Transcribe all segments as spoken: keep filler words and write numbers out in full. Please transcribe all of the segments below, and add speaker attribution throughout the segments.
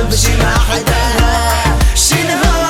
Speaker 1: تقربش مع حداها شنهار.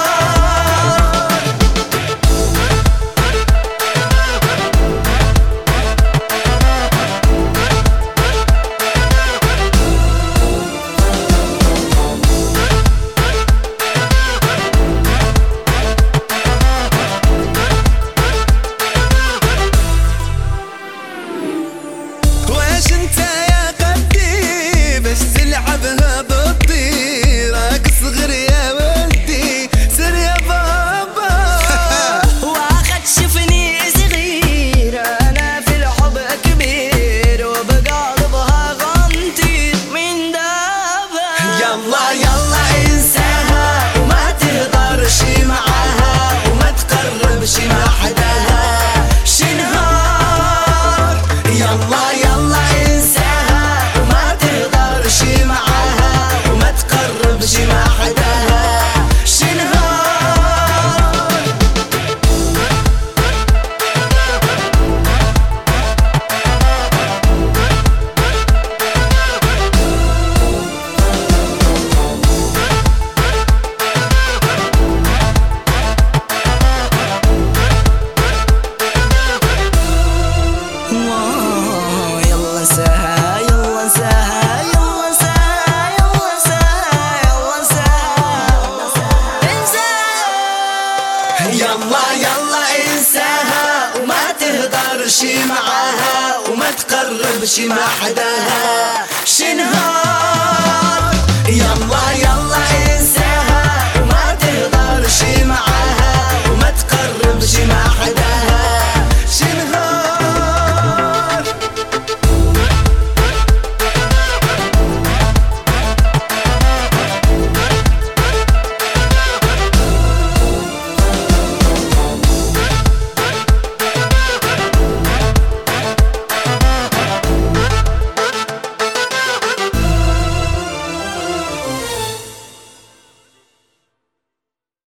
Speaker 1: يلا يلا انساها وما تهضرش معاها وما تقربش مع حداها شنهار. يلا يلا انساها وما تهضرش معاها وما تقربش مع حداها شنهار. يلا يلا انساها وما تهضرش معاها وما تقربش مع حداها شنهار.